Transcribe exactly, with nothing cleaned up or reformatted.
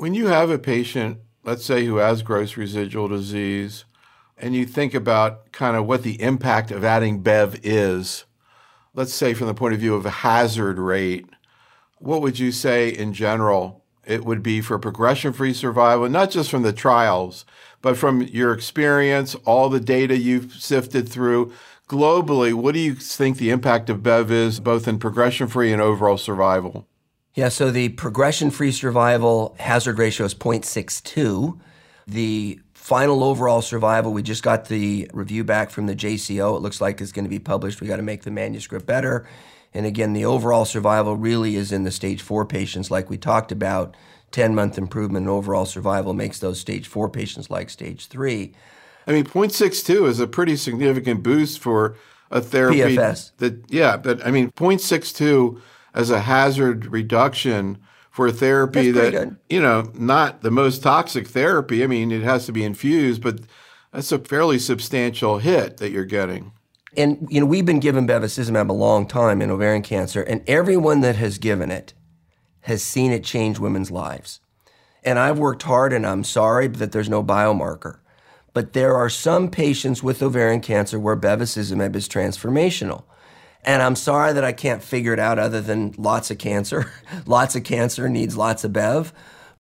When you have a patient, let's say, who has gross residual disease, and you think about kind of what the impact of adding Bev is, let's say from the point of view of a hazard rate, what would you say in general it would be for progression-free survival, not just from the trials, but from your experience, all the data you've sifted through globally? What do you think the impact of Bev is, both in progression-free and overall survival? Yeah, so the progression-free survival hazard ratio is zero point six two. The final overall survival, we just got the review back from the J C O. It looks like it's going to be published. We got to make the manuscript better. And again, the overall survival really is in the stage four patients like we talked about. ten-month improvement in overall survival makes those stage four patients like stage three. I mean, zero point six two is a pretty significant boost for a therapy. P F S. That, yeah, but I mean, zero point six two as a hazard reduction for a therapy that's that, good. you know, not the most toxic therapy. I mean, it has to be infused, but that's a fairly substantial hit that you're getting. And, you know, we've been given bevacizumab a long time in ovarian cancer, and everyone that has given it has seen it change women's lives. And I've worked hard, and I'm sorry that there's no biomarker. But there are some patients with ovarian cancer where bevacizumab is transformational. And I'm sorry that I can't figure it out other than lots of cancer. Lots of cancer needs lots of Bev.